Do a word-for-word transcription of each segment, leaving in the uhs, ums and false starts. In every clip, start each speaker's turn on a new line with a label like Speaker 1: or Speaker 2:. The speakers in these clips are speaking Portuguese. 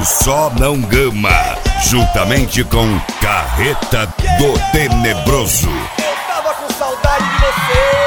Speaker 1: Só Não Gama, juntamente com Carreta do Tenebroso.
Speaker 2: Eu tava com saudade de você.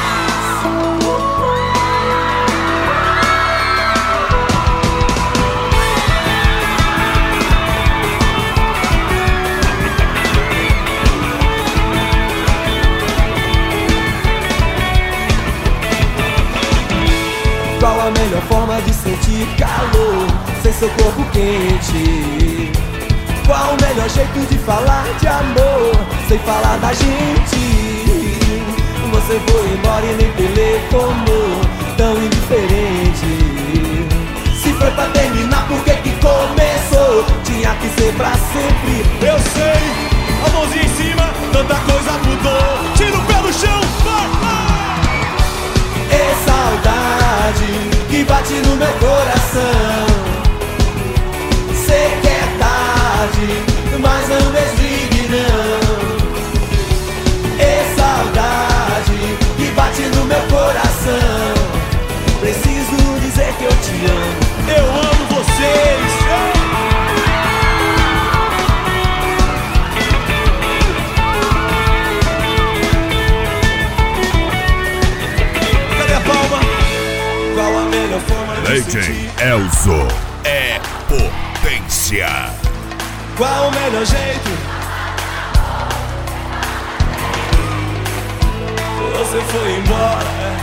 Speaker 3: Qual a melhor forma de sentir calor sem seu corpo quente? Qual o melhor jeito de falar de amor sem falar da gente? Você foi embora e nem telefonou, tão indiferente. Se foi pra terminar, por que que começou? Tinha que ser pra sempre.
Speaker 2: Eu sei, a mãozinha em cima, tanta coisa mudou. Tira o pé do chão, vai, vai.
Speaker 3: É saudade que bate no meu coração. Sei que é tarde, mas não desligue não. É saudade que bate no meu coração. Preciso dizer que eu te amo.
Speaker 2: Eu amo vocês. Cadê a palma?
Speaker 3: Qual a melhor forma de
Speaker 1: D J
Speaker 3: sentir?
Speaker 1: Elzo é potência.
Speaker 3: Qual o melhor jeito? Você foi embora.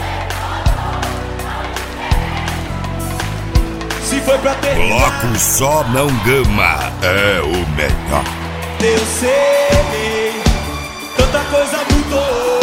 Speaker 3: Se foi pra terminar,
Speaker 1: Bloco Só Não Gama é o melhor.
Speaker 3: eu sei, tanta coisa mudou.